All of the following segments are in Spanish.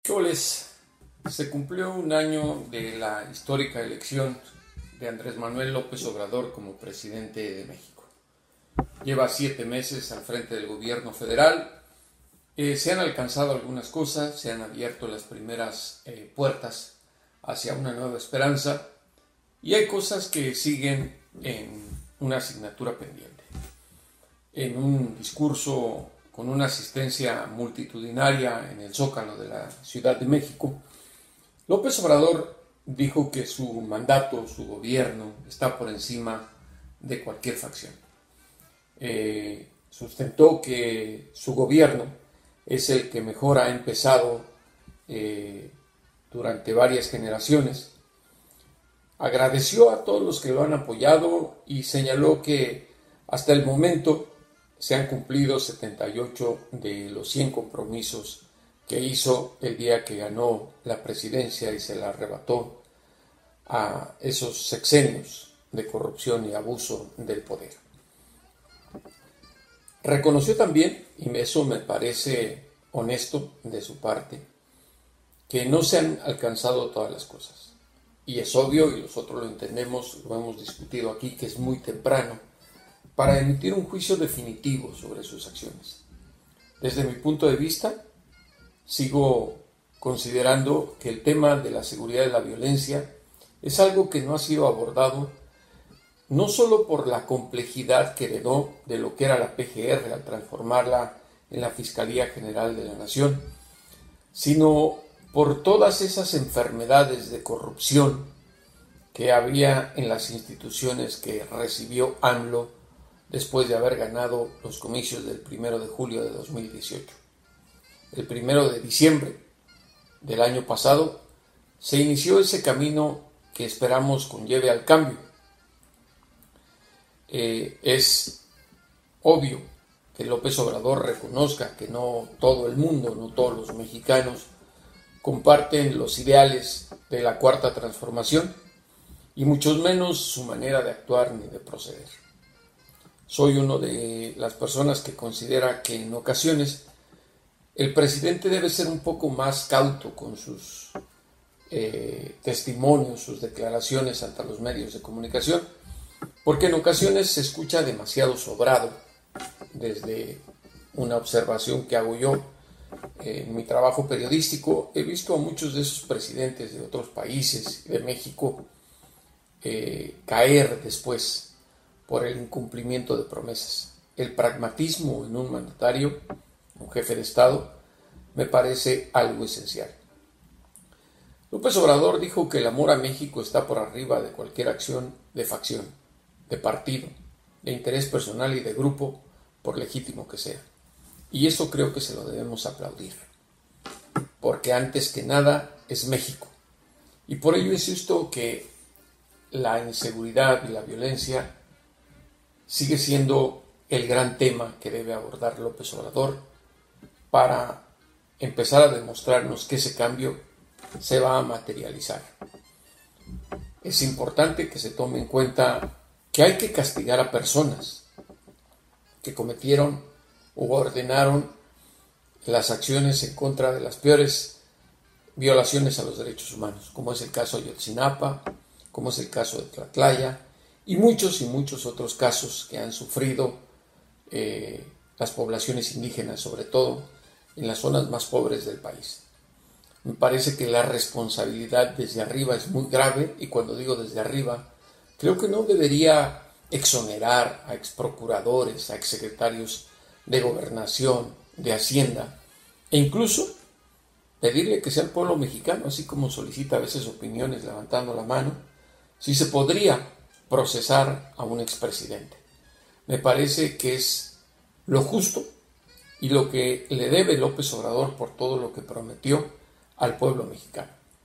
Choles, se cumplió un año de la histórica elección de Andrés Manuel López Obrador como presidente de México. Lleva 7 meses al frente del gobierno federal. Se han alcanzado algunas cosas, se han abierto las primeras puertas hacia una nueva esperanza y hay cosas que siguen en una asignatura pendiente. En un discurso con una asistencia multitudinaria en el Zócalo de la Ciudad de México, López Obrador dijo que su mandato, su gobierno, está por encima de cualquier facción. Sustentó que su gobierno es el que mejor ha empezado durante varias generaciones. Agradeció a todos los que lo han apoyado y señaló que hasta el momento se han cumplido 78 de los 100 compromisos que hizo el día que ganó la presidencia y se la arrebató a esos sexenios de corrupción y abuso del poder. Reconoció también, y eso me parece honesto de su parte, que no se han alcanzado todas las cosas. Y es obvio, y nosotros lo entendemos, lo hemos discutido aquí, que es muy temprano para emitir un juicio definitivo sobre sus acciones. Desde mi punto de vista, sigo considerando que el tema de la seguridad y la violencia es algo que no ha sido abordado no solo por la complejidad que heredó de lo que era la PGR al transformarla en la Fiscalía General de la Nación, sino por todas esas enfermedades de corrupción que había en las instituciones que recibió AMLO después de haber ganado los comicios del 1 de julio de 2018. El 1 de diciembre del año pasado se inició ese camino que esperamos conlleve al cambio. Es obvio que López Obrador reconozca que no todo el mundo, no todos los mexicanos comparten los ideales de la Cuarta Transformación y mucho menos su manera de actuar ni de proceder. Soy uno de las personas que considera que en ocasiones el presidente debe ser un poco más cauto con sus testimonios, sus declaraciones ante los medios de comunicación, porque en ocasiones se escucha demasiado sobrado. Desde una observación que hago yo en mi trabajo periodístico, he visto a muchos de esos presidentes de otros países, de México, caer después por el incumplimiento de promesas. El pragmatismo en un mandatario, un jefe de Estado, me parece algo esencial. López Obrador dijo que el amor a México está por arriba de cualquier acción de facción, de partido, de interés personal y de grupo, por legítimo que sea. Y eso creo que se lo debemos aplaudir, porque antes que nada es México. Y por ello insisto que la inseguridad y la violencia sigue siendo el gran tema que debe abordar López Obrador para empezar a demostrarnos que ese cambio se va a materializar. Es importante que se tome en cuenta que hay que castigar a personas que cometieron o ordenaron las acciones en contra de las peores violaciones a los derechos humanos, como es el caso de Ayotzinapa, como es el caso de Tlatlaya, y muchos otros casos que han sufrido las poblaciones indígenas, sobre todo en las zonas más pobres del país. Me parece que la responsabilidad desde arriba es muy grave, y cuando digo desde arriba, creo que no debería exonerar a exprocuradores, a exsecretarios de Gobernación, de Hacienda, e incluso pedirle que sea el pueblo mexicano, así como solicita a veces opiniones levantando la mano, si se podría procesar a un expresidente. Me parece que es lo justo y lo que le debe López Obrador por todo lo que prometió al pueblo mexicano.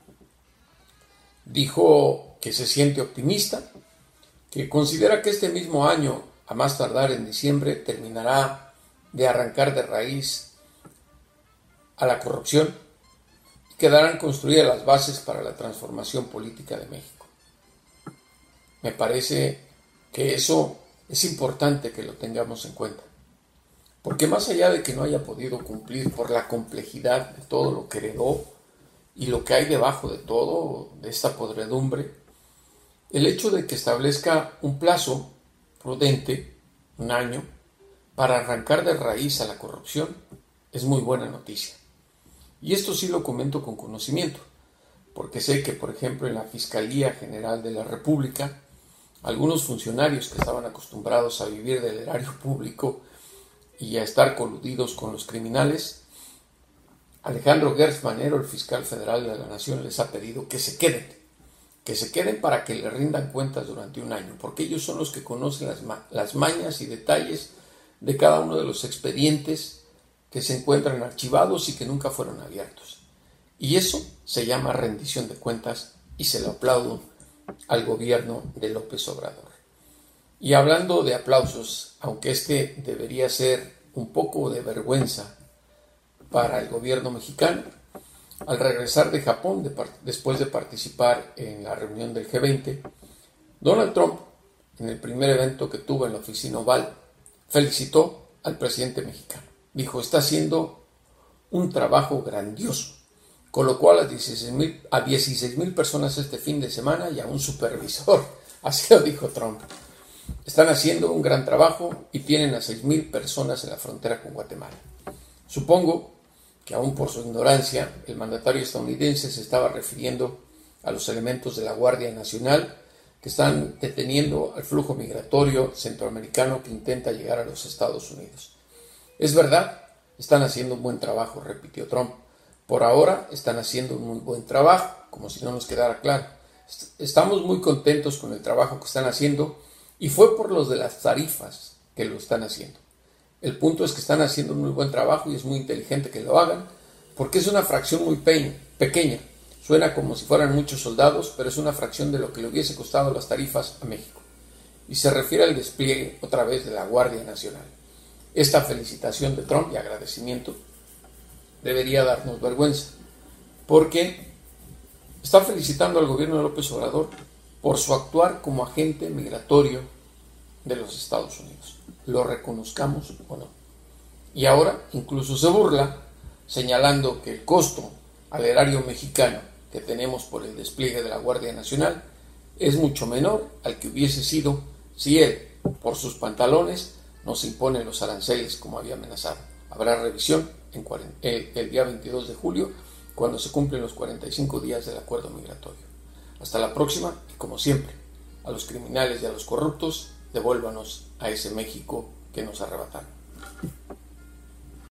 Dijo que se siente optimista, que considera que este mismo año, a más tardar en diciembre, terminará de arrancar de raíz a la corrupción y quedarán construidas las bases para la transformación política de México. Me parece que eso es importante que lo tengamos en cuenta, porque más allá de que no haya podido cumplir por la complejidad de todo lo que heredó y lo que hay debajo de todo, de esta podredumbre, el hecho de que establezca un plazo prudente, un año, para arrancar de raíz a la corrupción, es muy buena noticia. Y esto sí lo comento con conocimiento, porque sé que, por ejemplo, en la Fiscalía General de la República, algunos funcionarios que estaban acostumbrados a vivir del erario público y a estar coludidos con los criminales, Alejandro Gertz Manero, el fiscal federal de la Nación, les ha pedido que se queden para que le rindan cuentas durante un año, porque ellos son los que conocen las mañas y detalles de cada uno de los expedientes que se encuentran archivados y que nunca fueron abiertos. Y eso se llama rendición de cuentas y se lo aplaudo al gobierno de López Obrador. Y hablando de aplausos, aunque este debería ser un poco de vergüenza para el gobierno mexicano, al regresar de Japón después de participar en la reunión del G20, Donald Trump, en el primer evento que tuvo en la oficina Oval, felicitó al presidente mexicano. Dijo, está haciendo un trabajo grandioso. Colocó a 16,000 personas este fin de semana y a un supervisor. Así lo dijo Trump. Están haciendo un gran trabajo y tienen a 6,000 personas en la frontera con Guatemala. Supongo que aún por su ignorancia, el mandatario estadounidense se estaba refiriendo a los elementos de la Guardia Nacional que están deteniendo al flujo migratorio centroamericano que intenta llegar a los Estados Unidos. Es verdad, están haciendo un buen trabajo, repitió Trump. Por ahora están haciendo un muy buen trabajo, como si no nos quedara claro. Estamos muy contentos con el trabajo que están haciendo y fue por los de las tarifas que lo están haciendo. El punto es que están haciendo un muy buen trabajo y es muy inteligente que lo hagan porque es una fracción muy pequeña. Suena como si fueran muchos soldados, pero es una fracción de lo que le hubiese costado las tarifas a México. Y se refiere al despliegue otra vez de la Guardia Nacional. Esta felicitación de Trump y agradecimiento debería darnos vergüenza, porque está felicitando al gobierno de López Obrador por su actuar como agente migratorio de los Estados Unidos. Lo reconozcamos o no. Y ahora incluso se burla señalando que el costo al erario mexicano que tenemos por el despliegue de la Guardia Nacional es mucho menor al que hubiese sido si él, por sus pantalones, nos impone los aranceles como había amenazado. Habrá revisión el día 22 de julio, cuando se cumplen los 45 días del acuerdo migratorio. Hasta la próxima, y como siempre, a los criminales y a los corruptos, devuélvanos a ese México que nos arrebataron.